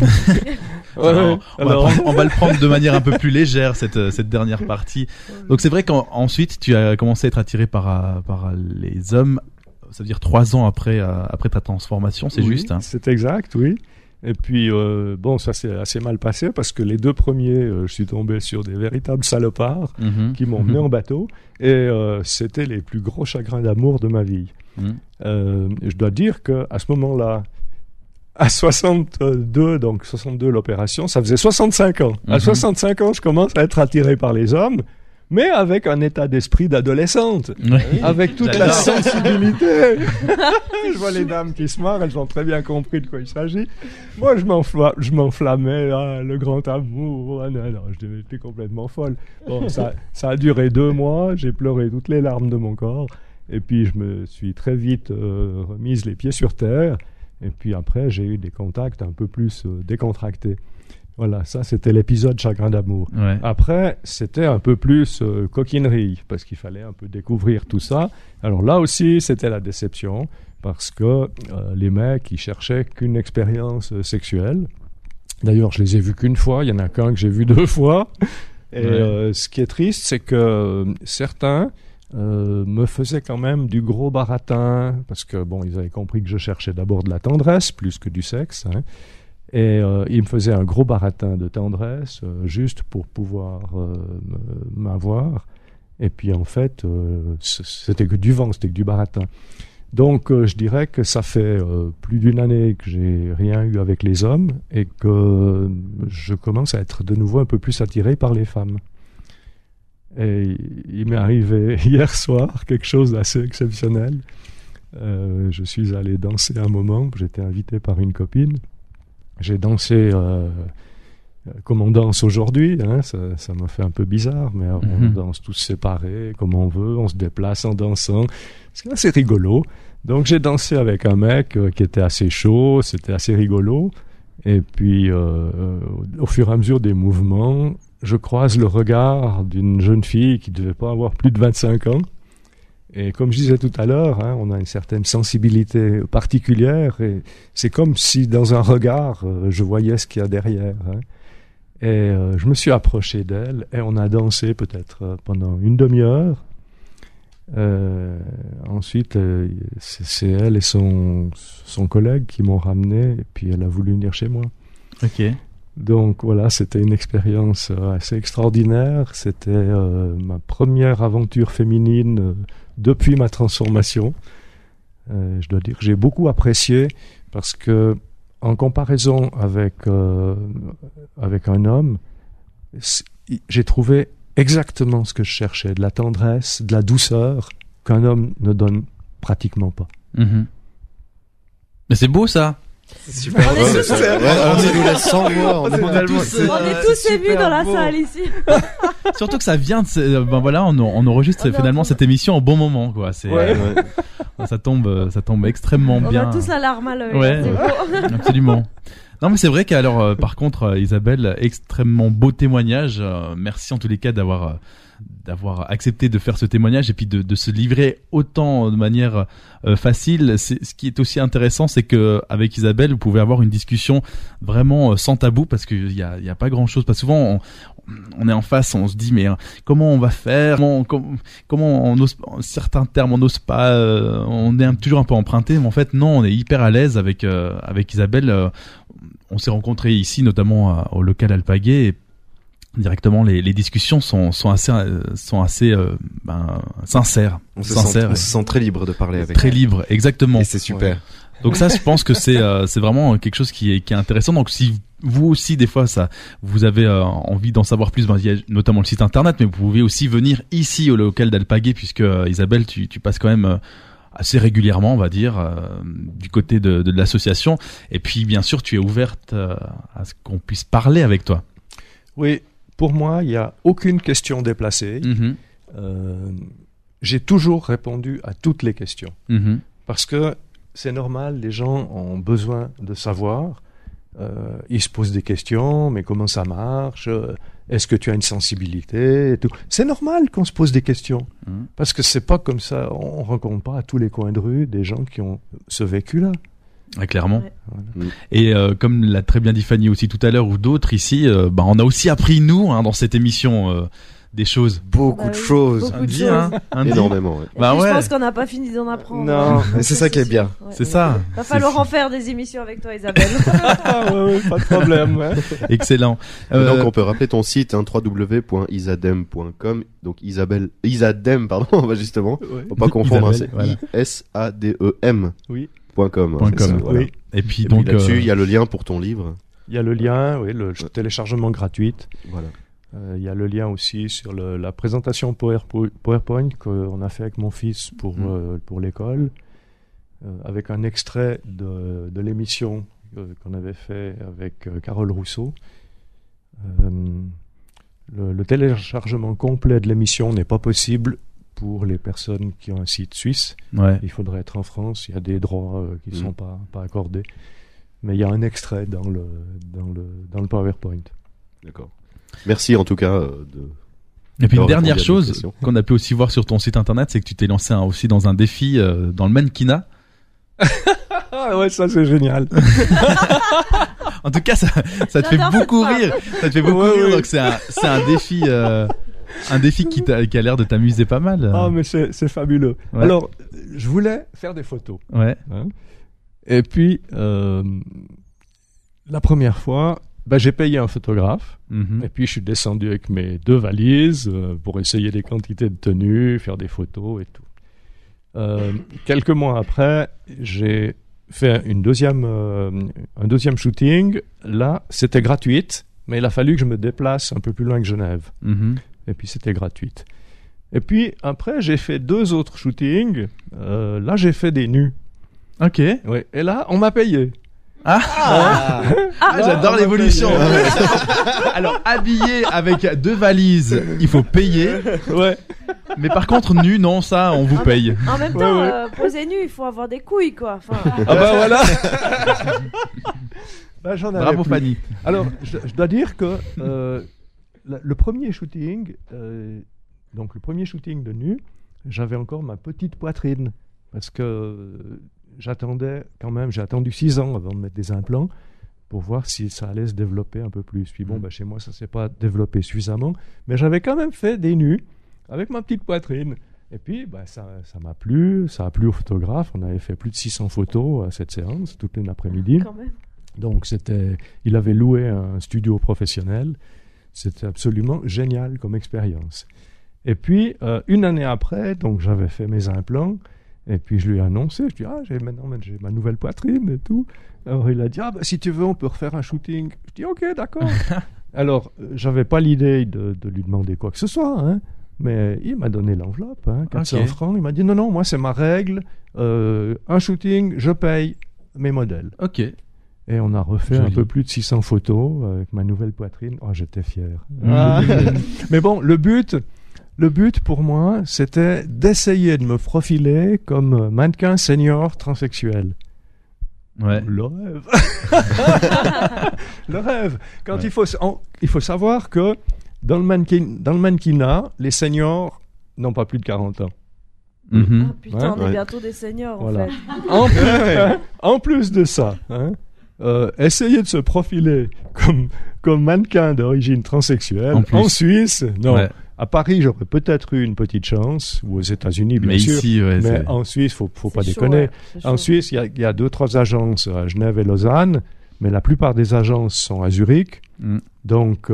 On va le prendre de manière un peu plus légère cette dernière partie. Donc c'est vrai qu'ensuite tu as commencé à être attiré par les hommes. Ça veut dire 3 ans après ta transformation, c'est juste hein. C'est exact, oui. Et puis ça s'est assez mal passé parce que les 2 premiers, je suis tombé sur des véritables salopards qui m'ont mené en bateau et c'était les plus gros chagrins d'amour de ma vie. Je dois dire que à ce moment-là, à 62 l'opération, ça faisait 65 ans. À 65 ans, je commence à être attiré par les hommes, mais avec un état d'esprit d'adolescente, avec toute la sensibilité. Je vois les dames qui se marrent, elles ont très bien compris de quoi il s'agit. Moi, je m'enflammais, le grand amour. Non, j'étais complètement folle. Bon, ça a duré 2 mois, j'ai pleuré toutes les larmes de mon corps, et puis je me suis très vite remise les pieds sur terre. Et puis après, j'ai eu des contacts un peu plus décontractés. Voilà, ça c'était l'épisode chagrin d'amour. Ouais. Après, c'était un peu plus coquinerie, parce qu'il fallait un peu découvrir tout ça. Alors là aussi, c'était la déception, parce que les mecs, ils cherchaient qu'une expérience sexuelle. D'ailleurs, je les ai vus qu'une fois, il y en a qu'un que j'ai vu 2 fois. Et ce qui est triste, c'est que certains me faisaient quand même du gros baratin, parce que ils avaient compris que je cherchais d'abord de la tendresse plus que du sexe, hein, et ils me faisaient un gros baratin de tendresse juste pour pouvoir m'avoir, et puis en fait c'était que du vent, c'était que du baratin. Donc je dirais que ça fait plus d'1 année que j'ai rien eu avec les hommes et que je commence à être de nouveau un peu plus attiré par les femmes. Et il m'est arrivé hier soir quelque chose d'assez exceptionnel. Je suis allé danser un moment, j'étais invité par une copine. J'ai dansé comme on danse aujourd'hui, hein, ça m'a fait un peu bizarre, mais on danse tous séparés, comme on veut, on se déplace en dansant. C'est assez rigolo. Donc j'ai dansé avec un mec qui était assez chaud, c'était assez rigolo. Et puis au fur et à mesure des mouvements, je croise le regard d'une jeune fille qui devait pas avoir plus de 25 ans. Et comme je disais tout à l'heure, on a une certaine sensibilité particulière et c'est comme si dans un regard, je voyais ce qu'il y a derrière. Et je me suis approché d'elle et on a dansé peut-être pendant une demi-heure. Ensuite, c'est elle et son collègue qui m'ont ramené et puis elle a voulu venir chez moi. Ok. Donc voilà, c'était une expérience assez extraordinaire. C'était ma première aventure féminine depuis ma transformation. Je dois dire que j'ai beaucoup apprécié parce que en comparaison avec un homme, j'ai trouvé exactement ce que je cherchais, de la tendresse, de la douceur qu'un homme ne donne pratiquement pas. Mm-hmm. Mais c'est beau ça. C'est super. On nous laisse sans voix. On est tous émus dans la salle ici. Surtout que ça vient de on enregistre finalement cette émission au bon moment quoi. C'est ça tombe extrêmement bien. On a tous la larme à l'œil. Ouais, absolument. Non mais c'est vrai qu'alors par contre Isabelle, extrêmement beau témoignage. Merci en tous les cas d'avoir accepté de faire ce témoignage et puis de se livrer autant de manière facile. Ce qui est aussi intéressant, c'est que avec Isabelle, vous pouvez avoir une discussion vraiment sans tabou parce qu'il y a pas grand chose. Parce que souvent on est en face, on se dit mais comment on va faire, comment on ose, certains termes on n'ose pas, on est toujours un peu emprunté, mais en fait non, on est hyper à l'aise avec Isabelle. On s'est rencontrés ici notamment au local Alpaguet et directement les discussions sont assez sincères. On se sent très libre de parler avec. Très libre, exactement. Et c'est super. Ouais. Donc ça, je pense que c'est vraiment quelque chose qui est intéressant. Donc si vous aussi des fois vous avez envie d'en savoir plus, il y a notamment le site internet, mais vous pouvez aussi venir ici au local d'Alpaguet puisque Isabelle, tu passes quand même assez régulièrement, on va dire, du côté de l'association. Et puis bien sûr, tu es ouverte à ce qu'on puisse parler avec toi. Oui. Pour moi, il n'y a aucune question déplacée. Mm-hmm. J'ai toujours répondu à toutes les questions. Mm-hmm. Parce que c'est normal, les gens ont besoin de savoir. Ils se posent des questions, mais comment ça marche ? Est-ce que tu as une sensibilité et tout. C'est normal qu'on se pose des questions. Parce que c'est pas comme ça. On ne rencontre pas à tous les coins de rue des gens qui ont ce vécu-là. Ouais, clairement. Ouais. Voilà. Et comme l'a très bien dit Fanny aussi tout à l'heure ou d'autres ici, on a aussi appris nous dans cette émission des choses. Beaucoup de choses. Beaucoup de choses. Énormément. Ouais. Je pense qu'on n'a pas fini d'en apprendre. Non, mais c'est ça qui est bien. Ouais, c'est ça. Va falloir en faire des émissions avec toi, Isabelle. Ouais, pas de problème. Ouais. Excellent. Donc on peut rappeler ton site www.isadem.com. Donc Isadem, pardon, justement. Ouais. Faut pas confondre. Isabelle, c'est ISADEM. Oui. .com. .com. Voilà. Oui. Et puis donc là-dessus, il y a le lien pour ton livre. Il y a le lien, oui, le téléchargement gratuit. Voilà. Il y a le lien aussi sur la présentation PowerPoint qu'on a fait avec mon fils pour l'école, avec un extrait de l'émission qu'on avait fait avec Carole Rousseau. Le téléchargement complet de l'émission n'est pas possible pour les personnes qui ont un site suisse. Ouais. Il faudrait être en France, il y a des droits qui ne sont pas accordés. Mais il y a un extrait dans le PowerPoint. D'accord. Merci en tout cas Et puis une dernière chose qu'on a pu aussi voir sur ton site internet, c'est que tu t'es lancé aussi dans un défi dans le mannequinat. Ah ouais, ça c'est génial. En tout cas, ça te fait beaucoup rire. Ça te fait beaucoup rire, donc c'est un défi. Un défi qui a l'air de t'amuser pas mal. Ah, mais c'est fabuleux. Ouais. Alors, je voulais faire des photos. Ouais. Et puis, la première fois, j'ai payé un photographe. Mm-hmm. Et puis, je suis descendu avec mes 2 valises pour essayer des quantités de tenues, faire des photos et tout. Quelques mois après, j'ai fait un deuxième shooting. Là, c'était gratuite, mais il a fallu que je me déplace un peu plus loin que Genève. Mm-hmm. Et puis c'était gratuite. Et puis après, j'ai fait 2 autres shootings. Là, j'ai fait des nus. Ok. Ouais. Et là, on m'a payé. J'adore l'évolution. Alors, habillé avec 2 valises, il faut payer. Ouais. Mais par contre, nu, non, ça, on vous paye. En même temps, poser nu, il faut avoir des couilles, quoi. Enfin, voilà. J'en avais Bravo plus. Fanny. Alors, je dois dire que le premier shooting, donc le premier shooting de nu, j'avais encore ma petite poitrine. Parce que j'ai attendu 6 ans avant de mettre des implants pour voir si ça allait se développer un peu plus. Puis bon, chez moi, ça ne s'est pas développé suffisamment, mais j'avais quand même fait des nus avec ma petite poitrine. Et puis, ça m'a plu, ça a plu au photographe. On avait fait plus de 600 photos à cette séance, toute une après-midi. Quand même. Donc, il avait loué un studio professionnel. C'était absolument génial comme expérience. Et puis, une année après, donc j'avais fait mes implants. Et puis, je lui ai annoncé, je dis, maintenant, j'ai ma nouvelle poitrine et tout. Alors, il a dit, si tu veux, on peut refaire un shooting. Je dis, ok, d'accord. Alors, j'avais pas l'idée de lui demander quoi que ce soit, hein. Mais il m'a donné l'enveloppe, 400 francs. Il m'a dit, non, moi, c'est ma règle. Un shooting, je paye mes modèles. Ok. Et on a refait un peu plus de 600 photos avec ma nouvelle poitrine. Oh, j'étais fier. Mais bon, le but pour moi, c'était d'essayer de me profiler comme mannequin senior transsexuel. Ouais. Le rêve. Le rêve. Il faut savoir que dans le mannequinat, les seniors n'ont pas plus de 40 ans. Mm-hmm. Ah, putain, on est bientôt des seniors, en fait. En plus de ça, essayer de se profiler comme mannequin d'origine transsexuelle en Suisse, non. Ouais. À Paris, j'aurais peut-être eu une petite chance, ou aux États-Unis, bien sûr. Ici, mais en Suisse, faut pas déconner. En Suisse, il y a 2-3 agences à Genève et Lausanne, mais la plupart des agences sont à Zurich. Donc,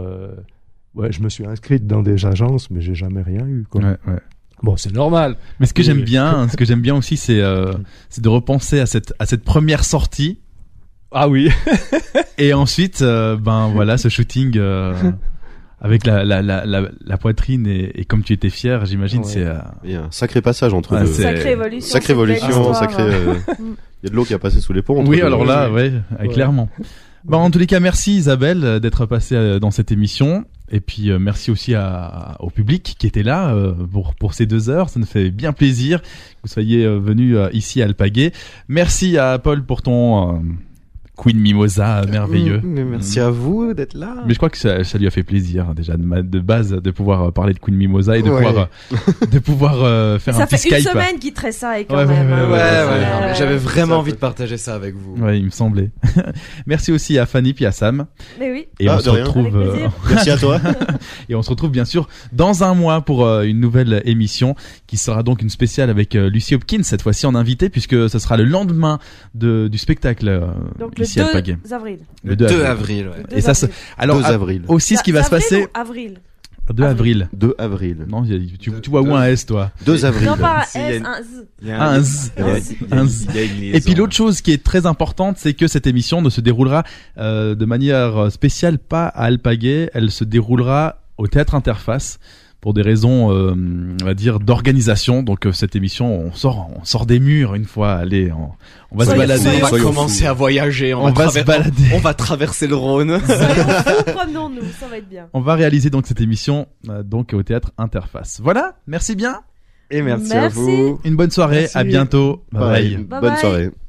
je me suis inscrite dans des agences, mais j'ai jamais rien eu, quoi. Ouais. Bon, c'est normal. Mais ce que j'aime bien aussi, c'est de repenser à cette première sortie. Ah oui. Et ensuite, ce shooting avec la poitrine et comme tu étais fier, j'imagine, c'est. Il y a un sacré passage entre deux. Sacrée évolution. Sacrée évolution, il y a de l'eau qui a passé sous les ponts. Oui, alors là, clairement. En tous les cas, merci Isabelle d'être passée dans cette émission. Et puis merci aussi au public qui était là pour ces 2 heures. Ça nous fait bien plaisir que vous soyez venus ici à Alpaguet. Merci à Paul pour ton Queen Mimosa merveilleux. Merci à vous d'être là. Mais je crois que ça lui a fait plaisir déjà de base de pouvoir parler de Queen Mimosa et de pouvoir faire un petit Skype. Ça fait une semaine qu'il tressaille quand même. Ouais. J'avais vraiment envie de partager ça avec vous. Ouais, il me semblait. Merci aussi à Fanny puis à Sam. Mais oui. Et on se retrouve. Merci à toi. Et on se retrouve bien sûr dans un mois pour une nouvelle émission qui sera donc une spéciale avec Lucy Hopkins cette fois-ci en invité puisque ce sera le lendemain du spectacle. Donc ici à Alpaguet. Le 2 avril. Et ça, alors 2 avril. Aussi, ce qui va se passer. Avril. 2 avril. 2 avril. Non, tu vois où un S, toi? 2 avril. Non, pas un S, un Z. Un Z. Et puis l'autre chose qui est très importante, c'est que cette émission ne se déroulera de manière spéciale pas à Alpaguet. Elle se déroulera au Théâtre Interface. Pour des raisons, on va dire, d'organisation. Donc cette émission, on sort des murs une fois. Allez, on va se balader. On va commencer à voyager. On va se balader. On va traverser le Rhône. Promenons-nous, ça va être bien. On va réaliser donc cette émission donc au Théâtre Interface. Voilà, merci bien. Et merci à vous. Une bonne soirée. Merci. À bientôt. Bye. Bye. Bonne soirée.